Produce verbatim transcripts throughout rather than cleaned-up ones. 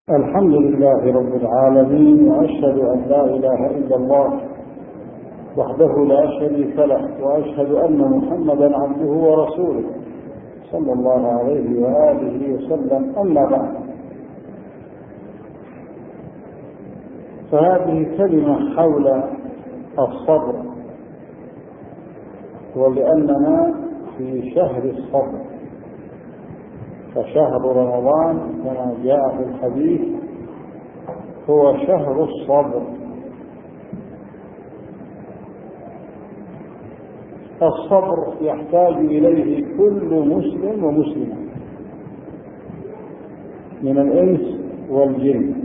الحمد لله رب العالمين، وأشهد أن لا إله إلا الله وحده لا شريك له، وأشهد أن محمدا عبده ورسوله صلى الله عليه وآله وسلم. أما بعد، فهذه كلمة حول الصبر، ولأننا في شهر الصبر، فشهر رمضان كما جاء في الحديث هو شهر الصبر. الصبر يحتاج إليه كل مسلم ومسلمة من الإنس والجن،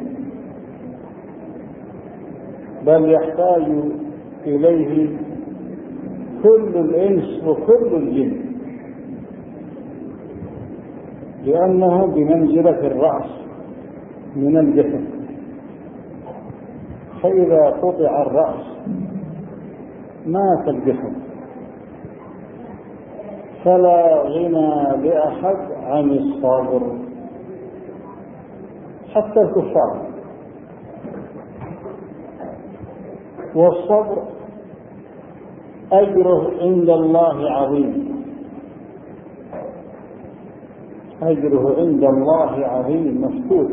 بل يحتاج إليه كل الإنس وكل الجن، لأنه بمنزلة الرأس من الجسد، فإذا قطع الرأس مات الجسد، فلا غنى لأحد عن الصبر حتى الكفار. والصبر أجره عند الله عظيم، أجره عند الله عظيم مفتوح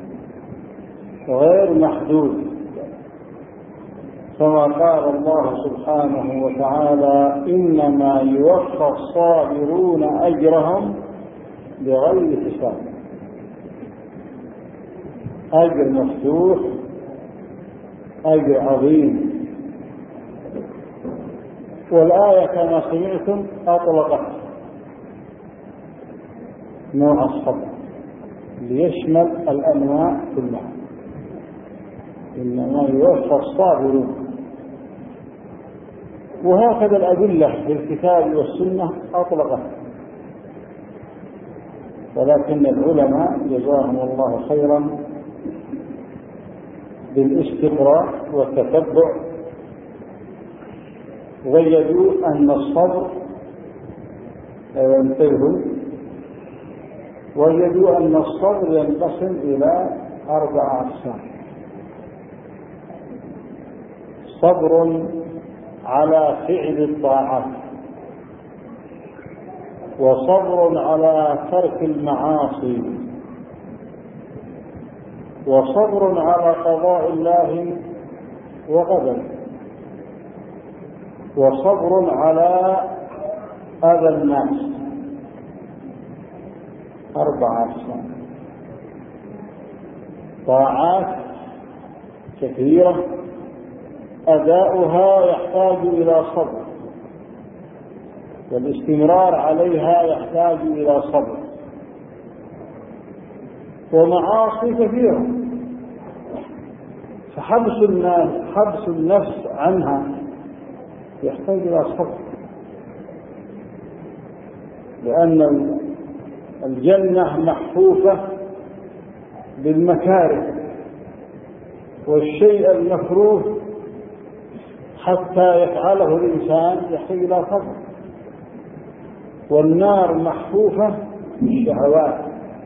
غير محدود، كما قال الله سبحانه وتعالى: إنما يوفى الصابرون أجرهم بغير حساب. أجر مفتوح، أجر عظيم. والآية كما سمعتم أطلقت نوع الصبر ليشمل الأنواع كلها. إنما يوفى الصابرون. وهكذا الأدلة في الكتاب والسنة أطلقت، ولكن العلماء جزاهم الله خيرا بالاستقراء والتتبع وجدوا أن الصبر ينتهي وجدوا أن الصبر ينقسم إلى أربع أقسام: صبر على فعل الطاعات، وصبر على ترك المعاصي، وصبر على قضاء الله وقدره، وصبر على أذى الناس. أربعة أقسام: طاعات كثيرة أداؤها يحتاج إلى صبر، والاستمرار عليها يحتاج إلى صبر، ومعاصي كثيرة فحبس الناس حبس النفس عنها يحتاج إلى صبر، لأن الجنة محفوفة بالمكاره، والشيء المكروه حتى يفعله الإنسان يحتاج إلى صبر، والنار محفوفة بالشهوات،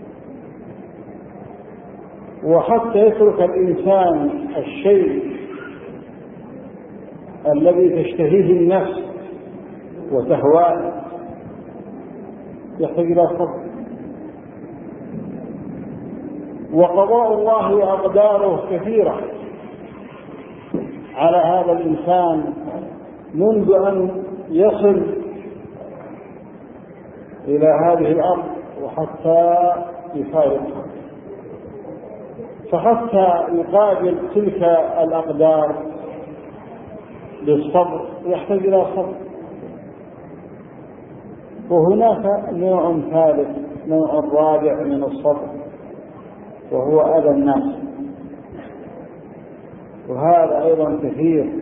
وحتى يترك الإنسان الشيء الذي تشتهيه النفس وتهواه يحتاج إلى صبر. وقضاء الله وأقداره كثيرة على هذا الإنسان منذ أن يصل إلى هذه الأرض وحتى يفارقها، فحتى يقابل تلك الأقدار بالصبر يحتاج إلى صبر. وهناك نوع ثالث، نوع رابع من الصبر، وهو أذى الناس، وهذا أيضا كثير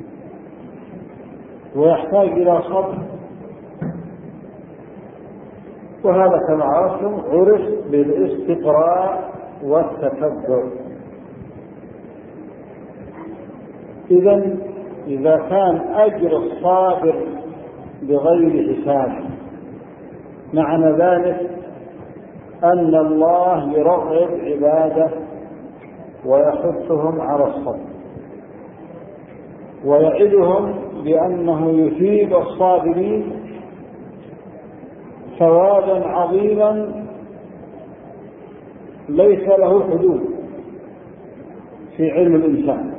ويحتاج إلى صبر. وهذا كما عرفتم عرف بالاستقراء والتتبع. إذن إذا كان أجر الصابر بغير حساب، معنى ذلك أن الله يرغب عباده ويحثهم على الصبر، ويعدهم بأنه يثيب الصابرين ثوابا عظيما ليس له حدود في علم الإنسان.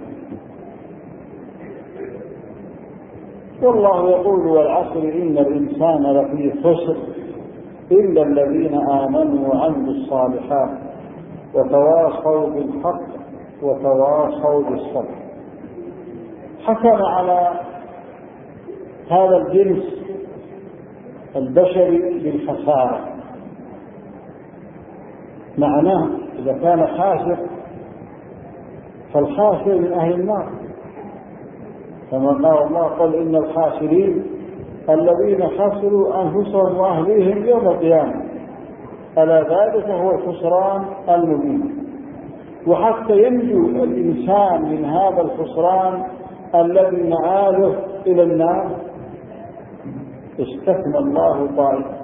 والله يقول والعصر إن الإنسان لفي خسر إلا الذين آمنوا وعملوا الصالحات وتواصوا بالحق وتواصوا بالصبر. حكم على هذا الجنس البشري بالخسارة، معناه إذا كان خاسر فالخاسر من أهل النار، كما قال الله قل إن الخاسرين الذين خسروا أنفسهم وأهليهم يوم القيامة ألا ذلك هو الخسران المبين. وحتى ينجو الإنسان من هذا الخسران الذي مآله إلى النار استثنى الله طائفة،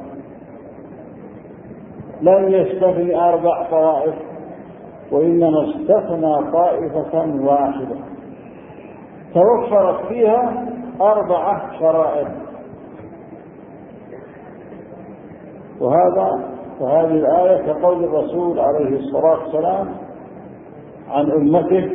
لن يستثني أربع طوائف وإنما استثنى طائفة واحدة توفرت فيها أربعة شرائط. وهذا وهذه الآية كقول الرسول عليه الصلاة والسلام عن أمته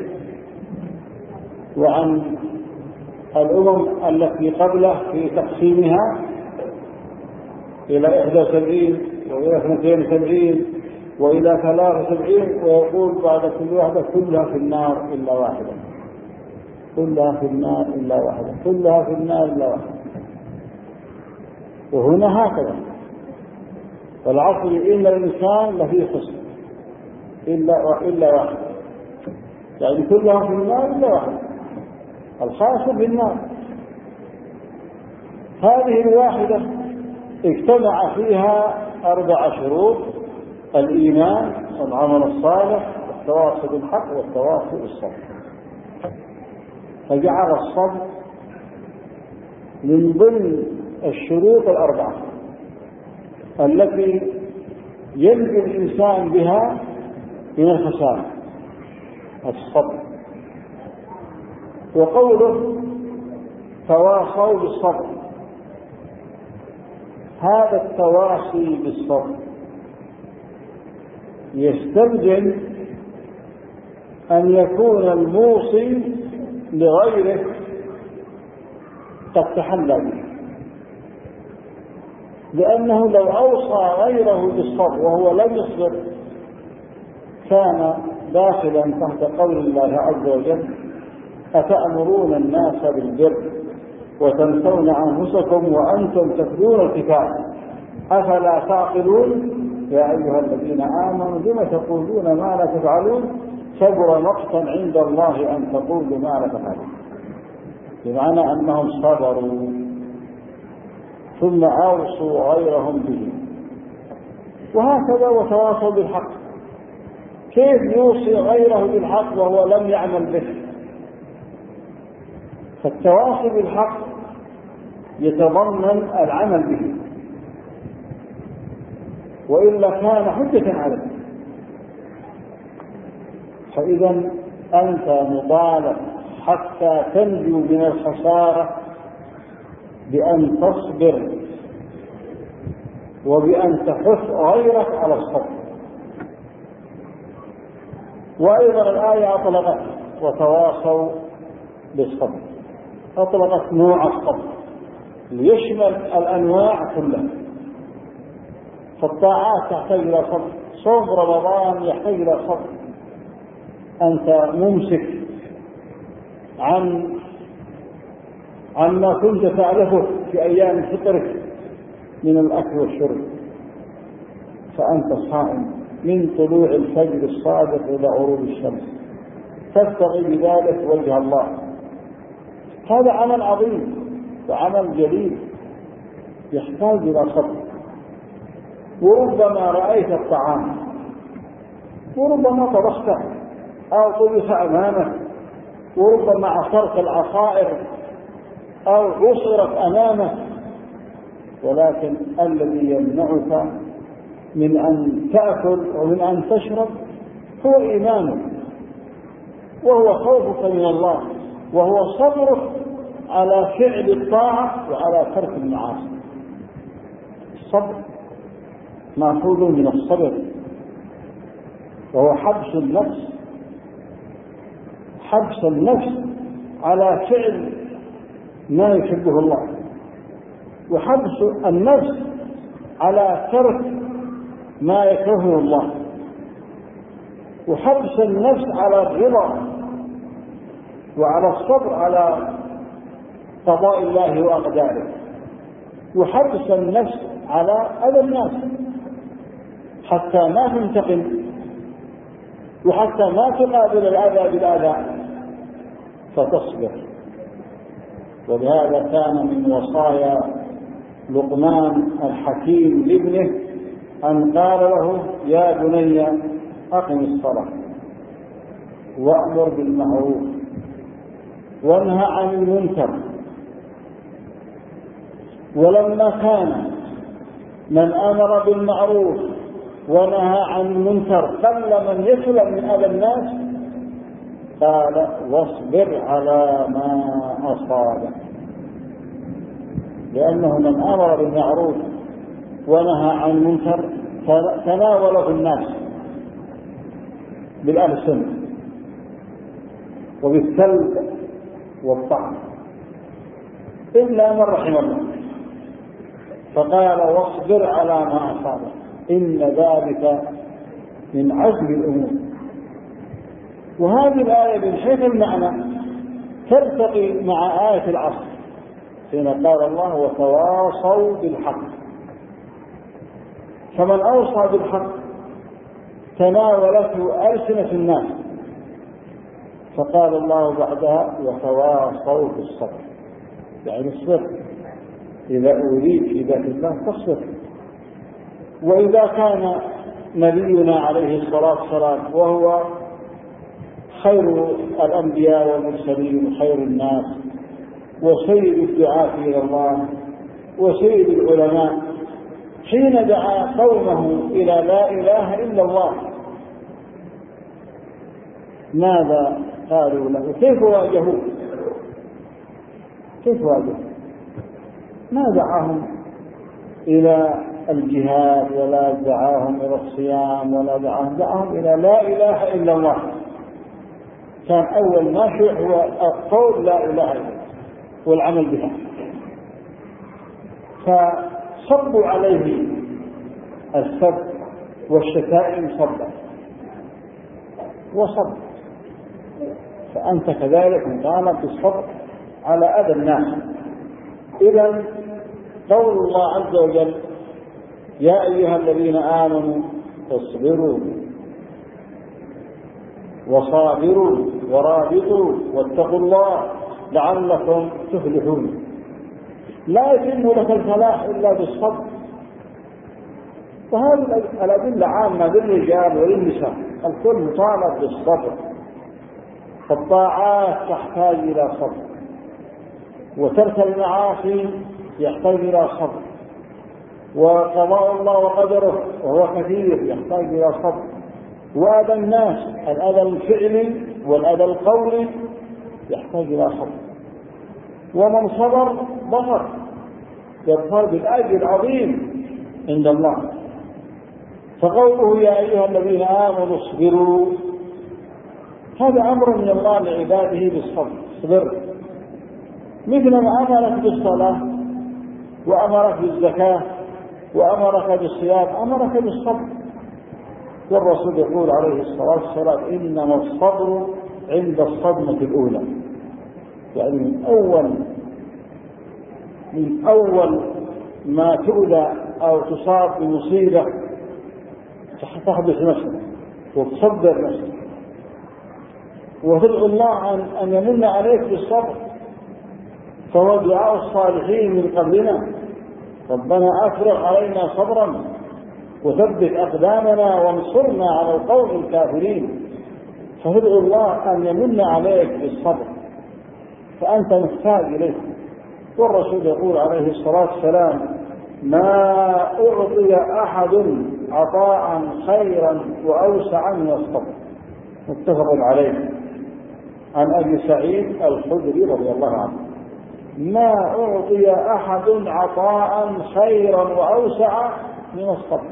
وعن الأمم التي قبله في تقسيمها إلى إحدى وسبعين وإلى اثنتين وسبعين وإلى ثلاثة وسبعين، ويقول بعد كل واحدة كلها في النار إلا واحدة، كلها في النار إلا واحدة، كلها في النار إلا واحدة. وهنا هكذا والعصر إن الإنسان لفي خسر إلا إلا واحد، يعني كلها في النار إلا واحد، الخاسر في النار. هذه الواحدة اجتمع فيها أربع شروط: الإيمان والعمل الصالح والتواصي بالحق والتواصي بالصبر. فجعل الصبر من ضمن الشروط الأربعة التي ينجو الإنسان بها من الخسارة، الصبر. وقوله تواصوا بالصبر، هذا التواصي بالصبر يستلزم أن يكون الموصي لغيره قد تحلى به، لأنه لو أوصى غيره بالصبر وهو لم يصبر كان داخلا تحت قول الله عز وجل: أتأمرون الناس بالبر وتنسون أنفسكم وأنتم تتلون الكتاب أفلا تعقلون يا أيها الذين آمنوا لم تقولون ما لا تفعلون كبر مقتا عند الله أن تقولوا ما لا تفعلون، بمعنى أنهم صبروا ثم أوصوا غيرهم به. وهكذا وتواصوا بالحق، كيف يوصي غيره بالحق وهو لم يعمل به؟ فالتواصي بالحق يتضمن العمل به، وإلا كان حجة عليه. فإذا أنت مطالب حتى تنجو من الخسارة بأن تصبر وبأن تحث غيرك على الصبر. وأيضا الآية أطلقت وتواصوا بالصبر، أطلقت نوع الصبر ليشمل الأنواع كلها. فالطاعات تحتاج إلى صبر، صوم رمضان يحتاج إلى صبر، أنت ممسك عن عما كنت تعرفه في أيام فطرك من الأكل والشرب، فأنت صائم من طلوع الفجر الصادق إلى غروب الشمس تبتغي بذلك وجه الله. هذا عمل عظيم وعمل جليل يحتاج إلى صبر. وربما رأيت الطعام وربما طبخته أو طبخ أمامك، وربما عصرت العصائر أو عصرت أمامك، ولكن الذي يمنعك من أن تأكل ومن أن تشرب هو إيمانك وهو خوفك من الله، وهو صبرك على فعل الطاعة وعلى ترك المعاصي. الصبر مأخوذ من الصبر، وهو حبس النفس حبس النفس على فعل ما يحبه الله، وحبس النفس على ترك ما يكرهه الله، وحبس النفس على الرضا وعلى الصبر على قضاء الله وأقداره، وحبس النفس على أذى الناس حتى ما تنتقم، وحتى ما تقابل الأذى بالأذى فتصبر. ولهذا كان من وصايا لقمان الحكيم لابنه أن قال له: يا بني أقم الصلاة وأمر بالمعروف وانهى عن المنكر. ولما كان من أمر بالمعروف ونهى عن المنكر قل من يسلم من أذى الناس، قال: واصبر على ما أصابك. لأنه من أمر بالمعروف ونهى عن المنكر تناوله الناس بالألسنة وبالسلب والطعن إلا من رحم الله، فقال: واصبر على ما أصابك إن ذلك من عزم الأمور. وهذه الآية من حيث المعنى تلتقي مع آية العصر حين قال الله: وتواصوا بالحق. فمن أوصى بالحق تناولته ألسنة الناس، فقال الله بعدها: وتواصوا بالصبر، يعني اصبر، إذا أوليت في ذات الله فاصبر. وإذا كان نبينا عليه الصلاة والسلام وهو خير الأنبياء والمرسلين وخير الناس وسيد الدعاة إلى الله وسيد العلماء، حين دعا قومه إلى لا إله إلا الله ماذا قالوا له؟ كيف واجهوه؟ كيف واجهوه؟ ما دعاهم إلى الجهاد ولا دعاهم إلى الصيام ولا دعاهم دعاهم إلى لا إله إلا الله. كان أول ما شيء هو القول لا إله إلا الله والعمل بها. فصبوا عليه السب والشتائم صبا وصب، فأنت كذلك مطالب بالصبر على أذى الناس. إذن قول الله عز وجل: يا أيها الذين آمنوا اصبروا وصابروا ورابطوا واتقوا الله لعلكم تفلحون، لا يتم لك الفلاح إلا بالصبر. وهذه الأدلة عامة للرجال وللنساء، الكل مطالب بالصبر. فالطاعات تحتاج إلى صبر، وترك المعاصي يحتاج إلى صبر، وقضاء الله وقدره وهو كثير يحتاج إلى صبر، وأذى الناس الأذى الفعلي والأذى القولي يحتاج إلى صبر. ومن صبر ظفر، يظفر بالأجر العظيم عند الله. فقوله: يا أيها الذين آمنوا اصبروا، هذا أمر من الله لعباده بالصبر. اصبر، مثل ما أمرك بالصلاة وأمرك بالزكاة وأمرك بالصيام أمرك بالصبر. والرسول يقول عليه الصلاة والسلام: إنما الصبر عند الصدمة الأولى، يعني من أول من أول ما تؤذى أو تصاب بمصيبة تحبس نفسك وتصبر نفسك وتدعو الله أن, أن يمن عليك بالصبر. فهو دعاء الصالحين من قبلنا: ربنا أفرغ علينا صبرا وثبت أقدامنا وانصرنا على القوم الكافرين. فادعو الله أن يمن عليك بالصبر، فأنت محتاج إليه. والرسول يقول عليه الصلاة والسلام: ما أعطي أحد عطاء خيرا وأوسع من الصبر. متفق عليه. عن أبي سعيد الخدري رضي الله عنه: ما أعطي أحد عطاء خيرا وأوسع من الصبر.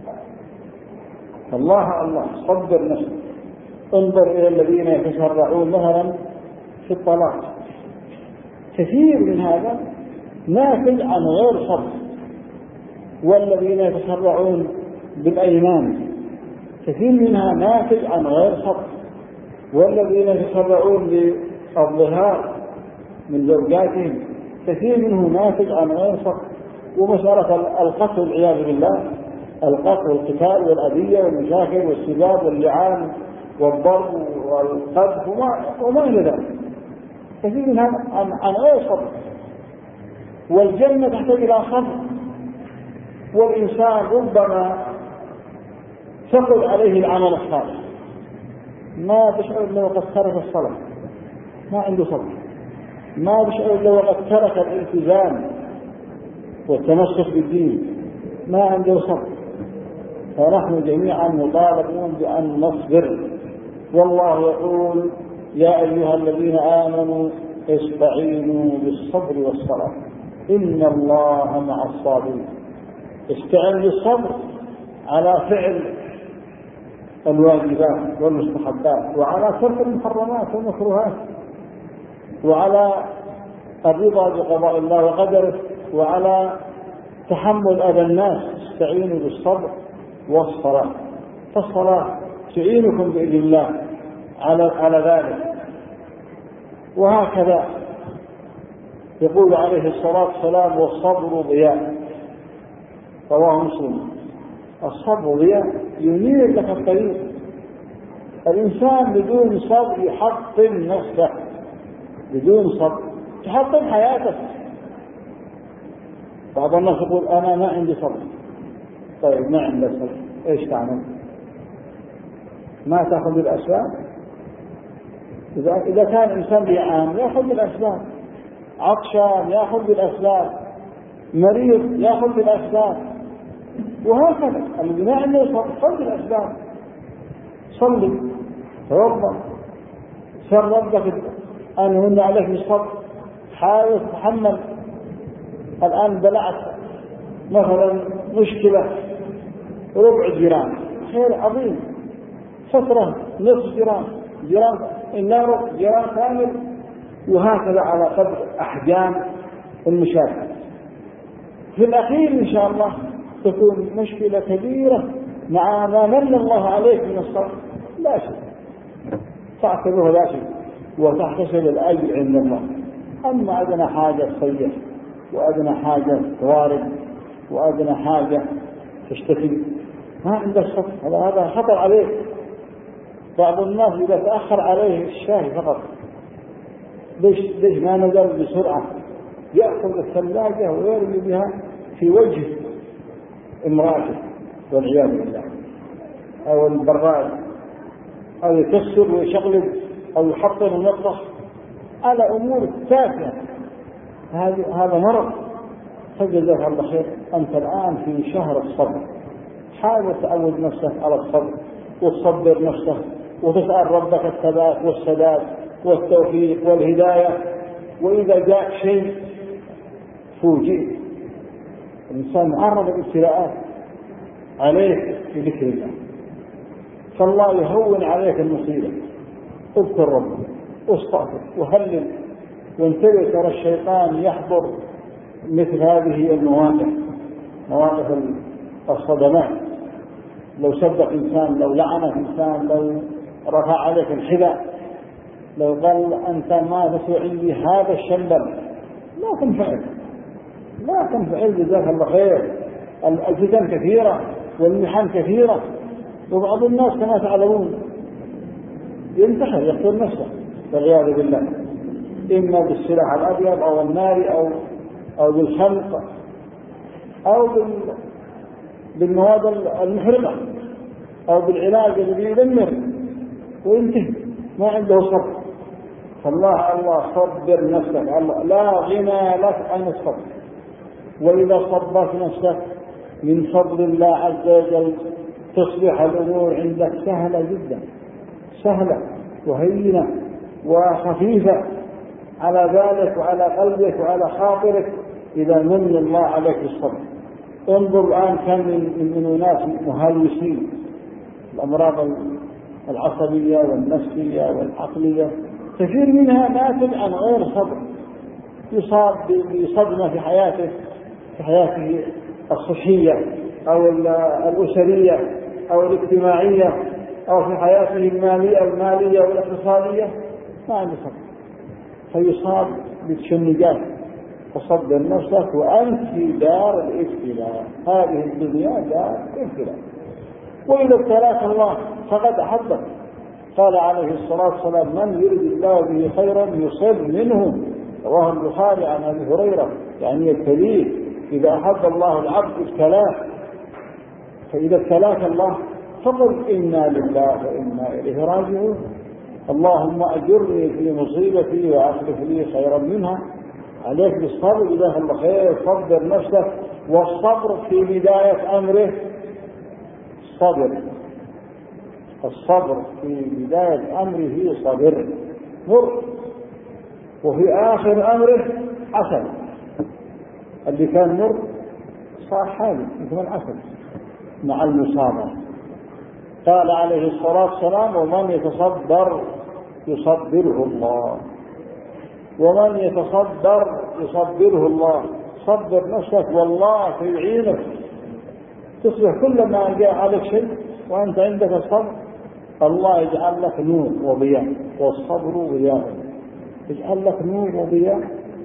الله الله صبر نفسك. انظر إلى الذين يتسرعون مثلا في الطلاق، كثير من هذا ناتج عن غير صبر. والذين يتسرعون بالأيمان كثير منها ناتج عن غير صبر. والذين يتسرعون بالظهار من زوجاتهم كثير منه ناتج عن غير صبر. ومسألة القتل والعياذ بالله، القتل والقتال والأذية والمشاكل والسباب واللعان والضرب والقذف وما إلى ذلك كثير منها عن, عن غير صبر. والجنة تحتاج إلى صبر. والإنسان ربما ثقل عليه العمل الصالح، ما تشعر لو قد ترك الصلاة، ما عنده صبر. ما تشعر لو قد ترك الالتزام والتمسك بالدين، ما عنده صبر. فنحن جميعا مطالبون بأن نصبر. والله يقول: يا أيها الذين آمنوا استعينوا بالصبر والصلاة إن الله مع الصابرين. استعن بالصبر على فعل الواجبات والمستحبات، وعلى ترك المحرمات والمكروهات، وعلى الرضا بقضاء الله وقدره، وعلى تحمل أذى الناس. استعينوا بالصبر والصلاة. فالصلاة تعينكم بإذن الله على على ذلك. وهكذا يقول عليه الصلاة والسلام: والصبر ضياء. رواه مسلم. الصبر ضياء ينير لك الطريق. الإنسان بدون صبر يحطم نفسه، بدون صبر تحطم حياتك. بعض الناس يقول: أنا ما عندي صبر. طيب ما عندك صبر، إيش تعمل؟ ما تأخذ بالأسباب. إذا إذا كان الإنسان بيعاني يأخذ بالأسباب، عطشان يأخذ بالأسباب، مريض يأخذ بالأسباب، وهكذا. الذي ما عنده صبر خذ بالأسباب. صلي، توضأ، سر ربك أن هن عليك بالصبر. حاول تتحمل. الآن بلعت مثلا مشكلة ربع جيران، خير عظيم. فترة نصف جيران، جيران النار جيران كامل، وهكذا على قدر أحجام المشاكل. في الأخير إن شاء الله تكون مشكلة كبيرة مع ما من الله عليك من الصبر، لا شيء، تعتبره لا شيء وتحتسب الأجر عند الله. أما أدنى حاجة تصيح، وأدنى حاجة توارد، وأدنى حاجة تشتكي، ما عندك صبر، هذا هذا خطر عليك. بعض الناس إذا تأخر عليه الشاي فقط ليش ليش ما نزل بسرعة، يأخذ الثلاجة ويرمي بها في وجه امرأته والعياذ بالله، أو البراد، أو يكسر ويشغل، أو يحطم المطبخ على أمور تافهة. هذا مرض. فجزاك الله خير. أنت الآن في شهر الصبر، حاول تعود نفسك على الصبر وتصبر نفسك وتسأل ربك الثبات والسداد والتوفيق والهداية. وإذا جاء شيء فوجئ، الإنسان معرض للابتلاءات عليك بذكر الله، فالله يهون عليك المصيبة. اذكر ربك واستغفر وهلل وانتبه، ترى الشيطان يحضر مثل هذه المواقف، مواقف الصدمات. لو صدق إنسان، لو لعنك إنسان، لو رفع عليك الحذاء، لو قال أنت ما تسوي عندي هذا الشلل، لا تنفعل، لا تنفعل. جزاك الله خير. الفتن كثيرة والمحن كثيرة، وبعض الناس كما تعلمون ينتحر، يقتل نفسه والعياذ بالله، إما بالسلاح الأبيض أو النار أو أو بالخنق أو بالمواد المحرقة أو بالعلاج الذي يدمر وينتهي، ما عنده صبر. فالله الله صبر نفسك، الله لا غنى لك عن الصبر. وإذا صبرت نفسك من فضل الله عز وجل تصبح الأمور عندك سهلة جدا، سهلة وهينة، وخفيفة على بالك وعلى قلبك وعلى خاطرك إذا من الله عليك بالصبر. انظر الآن كم من ناس مهلوسين، الأمراض العصبية والنفسية والعقلية كثير منها ناتج عن غير صبر، يصاب بصدمة في حياته في حياته الصحية أو الأسرية أو الاجتماعية أو في حياته المالية المالية والاقتصادية، ما عنده صبر فيصاب بالتشنجات. فصبر نفسك وأنت في دار الابتلاء، هذه الدنيا دار الابتلاء، وإذا ابتلاك الله فقد أحبك. قال عليه الصلاة والسلام: من يرد الله به خيرا يصب منه، رواه البخاري عن أبي هريرة، يعني يبتليه. إذا أحب الله العبد ابتلاه، فإذا ابتلاك الله فقل إنا لله وإنا إليه راجعون، اللهم أجرني في مصيبتي وأخلف لي خيرا منها. عليك بالصبر إذا الله خير، صبر نفسك. والصبر في بداية أمره صبر، الصبر في بداية أمره صبر مر، وفي آخر أمره عسل. اللي كان مر صار حالي مثل العسل مع المصابرة. قال عليه الصلاة والسلام: ومن يتصبر يصبره الله، ومن يتصبر يصبره الله. صبر نفسك والله سيعينك، تصبح كلما جاء عليك شيء وأنت عندك الصبر الله يجعل لك نور وضياء، والصبر ضياء، يجعل لك نور وضياء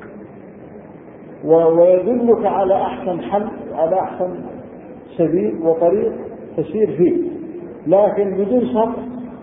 ويدلك على أحسن حل، على أحسن سبيل وطريق تسير فيه. لكن بدون صبر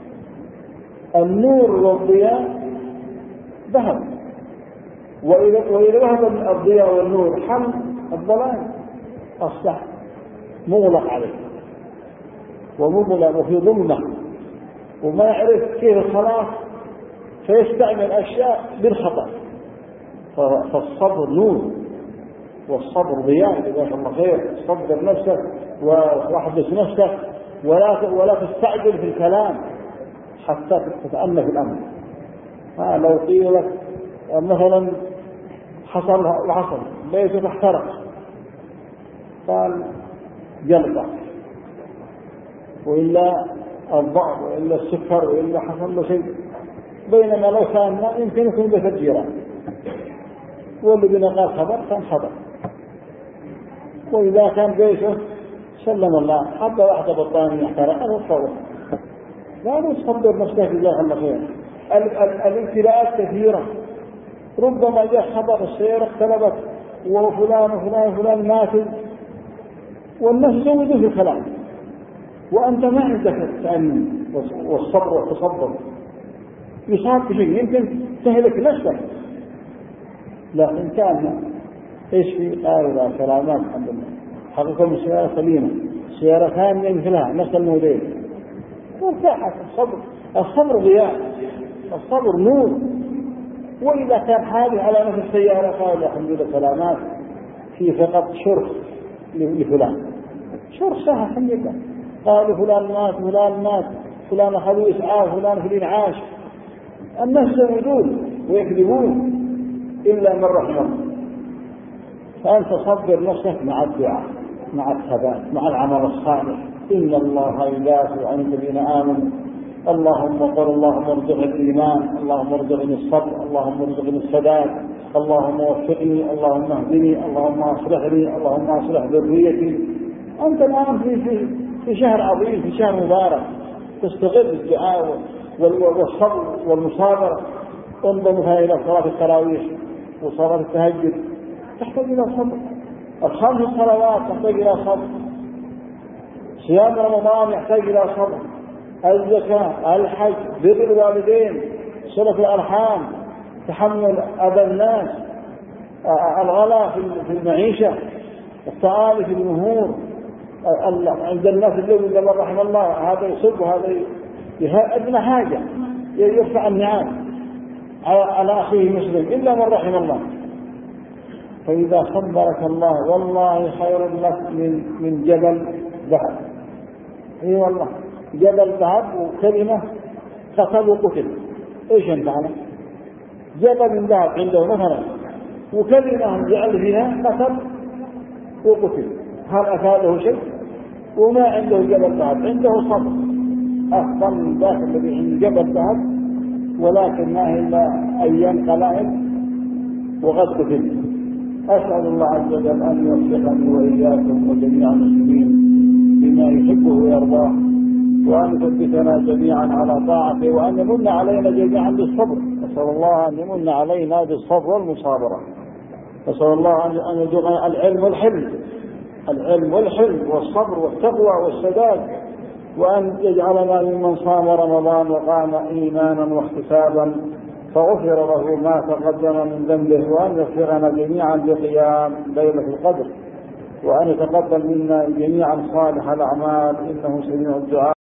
النور والضياء ذهب، وإذا ذهب الضياء والنور حل الظلام أصبح مغلق عليه ومغلق وفي ظلمة وما يعرف كيف الخلاص، فيستعمل أشياء بالخطأ. فالصبر نور والصبر ضياء. جزاك الله خير. صبر نفسك واحبس نفسك ولا ولا تستعجل في الكلام حتى تتأنى في الأمر. ها لو قيل لك مثلا حصل وحصل بيتك احترق، قال جلطة وإلا الضعف وإلا السكر وإلا حصل له شيء، بينما لو كان ما يمكن يكون بيت الجيران، واللي بنا قال خبر كان خبر. وإذا كان بيته سلم الله حتى واحدة بطانية احترقت وتصور. لا تصبر نفسك جزاك الله خير. الابتلاءات كثيرة، ربما جاء خبر السيارة اختلبت وفلان وفلان وفلان ماتوا والناس زودوا في الكلام وأنت ما عندك التأمين والصبر والتصبر، يصاب بشيء يمكن تهلك نفسك. لكن كان ايش في قائلة كلامات الحمد لله حقيقة من سيارة سليمة، سيارة ثانية مثلها نفس الموديل وارتاحت. الصبر الصبر ضياء، الصبر نور. وإذا كان حادث على نفس السيارة قال الحمد لله سلامات، في فقط شرخ لفلان، شرخ سهل الحمد لله، قالوا فلان مات فلان مات فلان أخذوا إسعاف فلان في الإنعاش. الناس يزودون ويكذبون إلا من رحم الله. فأنت صبر نفسك مع الدعاء مع الثبات مع العمل الصالح. إن الله يدافع عن الذين آمنوا. اللهم قل اللهم ارزقني الإيمان، اللهم ارزقني الصبر، اللهم ارزقني السداد، اللهم وفقني، اللهم اهدني، اللهم اصلح لي، اللهم اصلح ذريتي. أنت الآن في, في, في شهر عظيم، في شهر مبارك، تستغل الدعاء والصبر والمصابرة. انظر مثلا إلى صلاة التراويح وصلاة التهجد تحتاج إلى صبر، الخمس صلوات تحتاج إلى صبر، صيام رمضان يحتاج إلى صبر، الزكاة، الحج، بر الوالدين، صلة الأرحام، تحمل أذى الناس، الغلاء في المعيشة، التآلي في المهور، عند الناس الذين قال رحم الله هذا يصب وهذا أدنى حاجة يرفع النعام على أخيه مسلم إلا من رحم الله. فإذا صبرك الله والله خير لك من من جبل ذهب. اي والله جبل ذهب وكلمة قتل وقتل، إيش ينفعنا؟ جبل من ذهب عنده مثلا وكلمة جعل فيها قتل وقتل، هل أفاده شيء؟ وما عنده جبل ذهب، عنده صبر أفضل من ذاك الذي عنده جبل ذهب ولكن ما هي إلا أيام قلائل وقد قتل. أسأل الله عز وجل أن يوفقني وإياكم وجميع المسلمين بما يحبه ويرضاه، وأن يثبتنا جميعا على طاعته، وأن يمن علينا جميعا بالصبر. نسأل الله أن يمن علينا بالصبر والمصابرة. نسأل الله أن يرزقنا العلم والحلم، العلم والحلم والصبر والتقوى والسداد، وأن يجعلنا ممن صام رمضان وقام إيمانا واحتسابا فغفر له ما تقدم من ذنبه، وأن يغفرنا جميعا بقيام ليلة القدر، وأن يتقبل منا جميعا صالح الأعمال إنه سميع الدعاء.